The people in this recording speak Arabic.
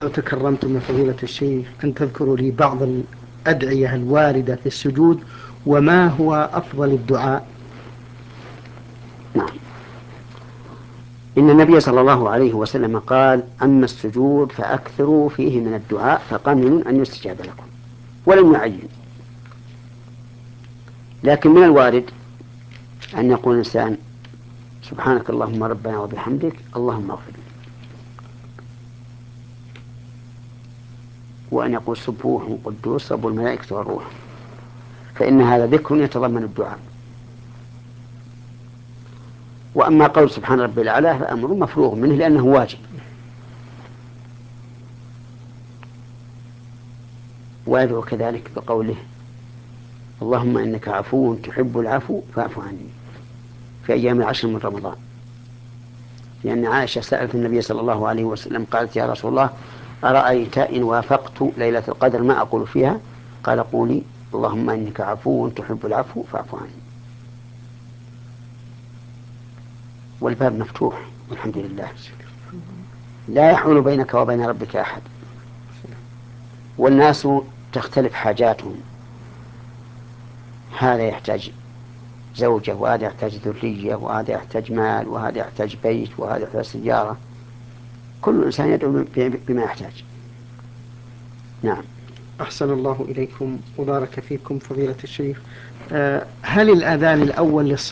لو تكرمتم يا فضيلة الشيخ أن تذكروا لي بعض الأدعية الواردة في السجود، وما هو أفضل الدعاء؟ نعم. إن النبي صلى الله عليه وسلم قال: أما السجود فأكثروا فيه من الدعاء فقمن أن يستجاب لكم، ولم يعين. لكن من الوارد أن يقول الإنسان: سبحانك اللهم ربنا وبحمدك اللهم اغفر لي، وأن يقول: سبوح قدوس رب الملائكة والروح، فإن هذا ذكر يتضمن الدعاء. وأما قول سبحان ربي الأعلى فأمر مفروغ منه لأنه واجب. ويدعو كذلك بقوله: اللهم إنك عفو تحب العفو فاعف عني، في أيام العشر من رمضان. لأن عائشة سألت النبي صلى الله عليه وسلم قالت: يا رسول الله، أرأيت إن وافقت ليلة القدر ما أقول فيها؟ قال: قولي اللهم إنك عفو تحب العفو فاعف عني. والباب مفتوح والحمد لله، لا يحول بينك وبين ربك أحد. والناس تختلف حاجاتهم، هذا يحتاج زوجة، وهذا يحتاج ذرية، وهذا يحتاج مال، وهذا يحتاج بيت، وهذا يحتاج سيارة. كل إنسان يدعو بما يحتاج. نعم. أحسن الله إليكم وبارك فيكم فضيلة الشيخ. هل الأذان الأول